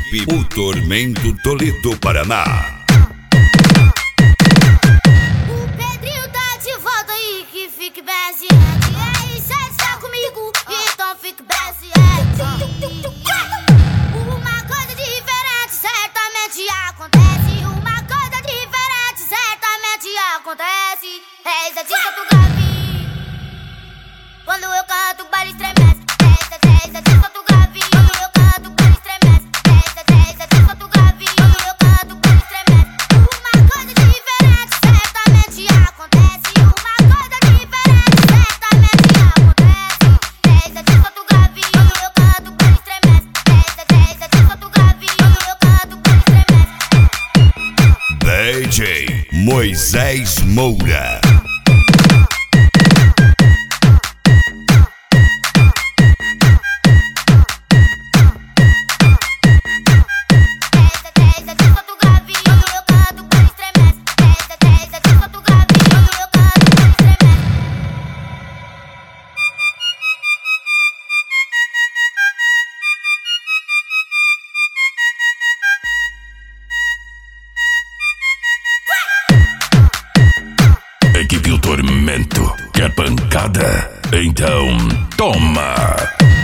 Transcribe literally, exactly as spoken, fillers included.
Equipe O Tormento Toledo, Paraná. O Pedrinho tá de volta aí, que fique bem ciente. E aí, cê está comigo, então fique bem ciente. Uma coisa diferente certamente acontece. Uma coisa diferente certamente acontece. É isso, dica do Gavi. Quando eu canto, o baile estremece. É isso, dica do Gavi. Quando eu canto, o baile estremece. É isso, dica do Gavi. Quando eu canto, o baile estremece. Uma coisa diferente certamente acontece. Uma coisa diferente certamente acontece. É isso, dica do Gavi. Quando eu canto, o baile estremece. É isso, dica do Gavi. Quando eu canto, o baile estremece. D J Moisés Moura. Equipe O Tormento, quer pancada? Então, toma!